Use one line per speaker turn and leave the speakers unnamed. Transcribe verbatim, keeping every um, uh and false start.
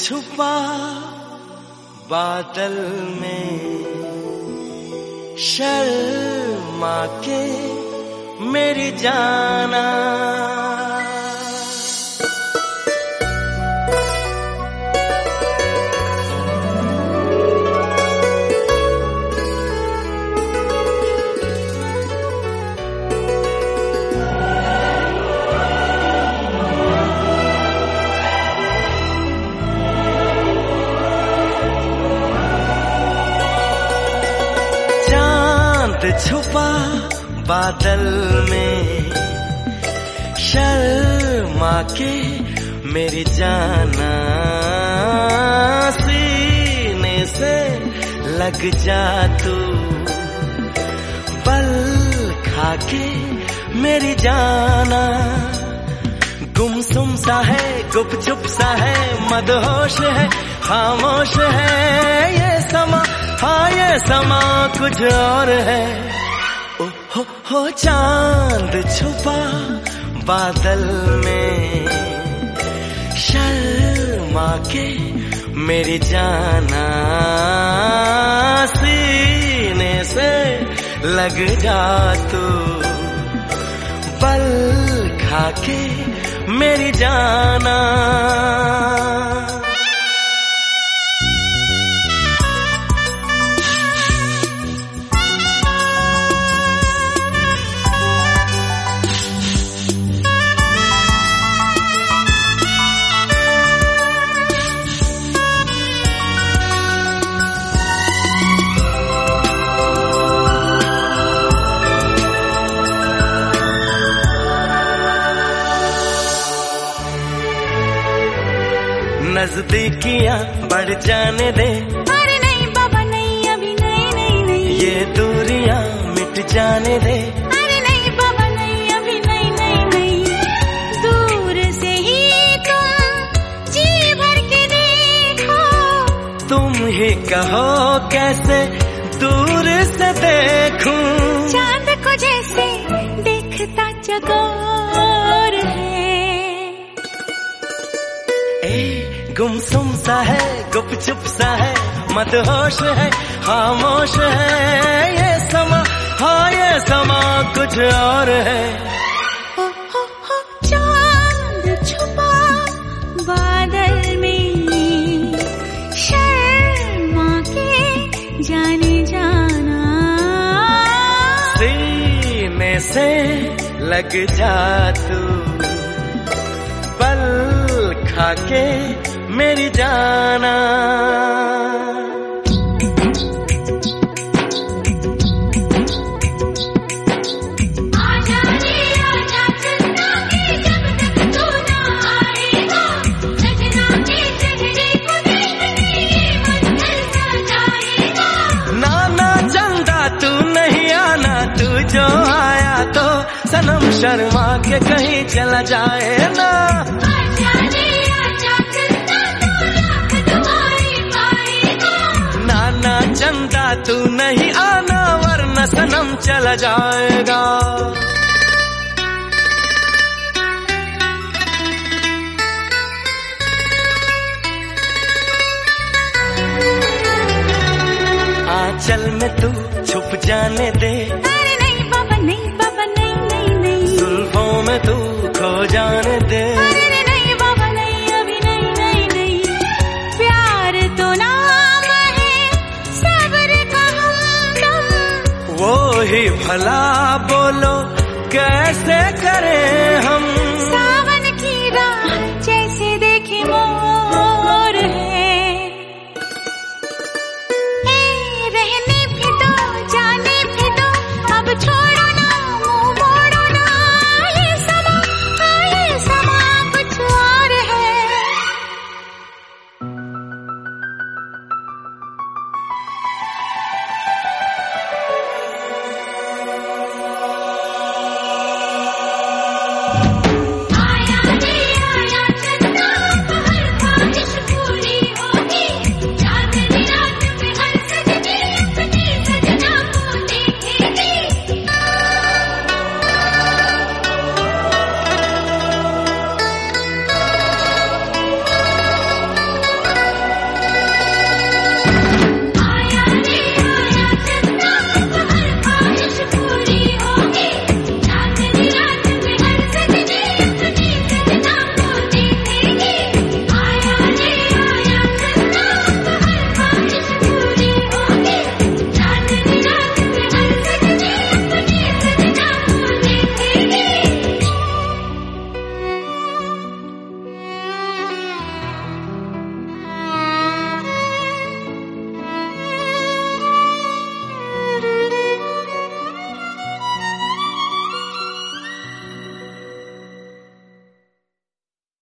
छुपा बादल में, शर्मा के मेरी जाना। छुपा बादल में, शर्मा के मेरी जाना। सीने से लग जा तू, पल खा के मेरी जाना। गुमसुम सा है, गुपचुप सा है, मदहोश है, खामोश है ये समा। हाँ ये समा कुछ और है। ओ हो हो चांद छुपा बादल में, शर्मा के मेरी जाना। सीने से लग जा तू, पल खा के मेरी जाना। नजदीकियां बढ़ जाने दे।
अरे नहीं बाबा नहीं, अभी नहीं नहीं नहीं।
ये दूरियां मिट जाने दे।
अरे नहीं बाबा नहीं, अभी नहीं नहीं नहीं। दूर से ही तुम जी भर के देखो।
तुम ही कहो कैसे दूर से देखूं।
चांद को जैसे देखता चकोर है।
गुमसुम सा है, गुपचुप सा है, मदहोश है, खामोश है ये समा। हाँ ये समा कुछ और है।
ओ हो हो चांद छुपा बादल में, शर्मा के जाने जाना।
सीने से लग जा तू, पल खा के मेरी जाना।
आजा रे आजा चंदा के, जब तक तू ना आएगा। सजना के चेहरे को देखने ये मंजर सजाएगा।
नाना चंदा तू नहीं आना, तू जो आया तो सनम शर्मा के कहीं चला जाए ना। चंदा तू नहीं आना, वरना सनम चला जाएगा। आंचल में तू छुप जाने दे।
अरे नहीं बाबा नहीं, बाबा नहीं नहीं नहीं।
जुल्फों में तू खो जाने दे।
अरे नहीं बाबा नहीं, अभी नहीं नहीं नहीं। प्यार तो नाम है सब्र का हमदम।
वो ही भला बोलो कैसे करें हम।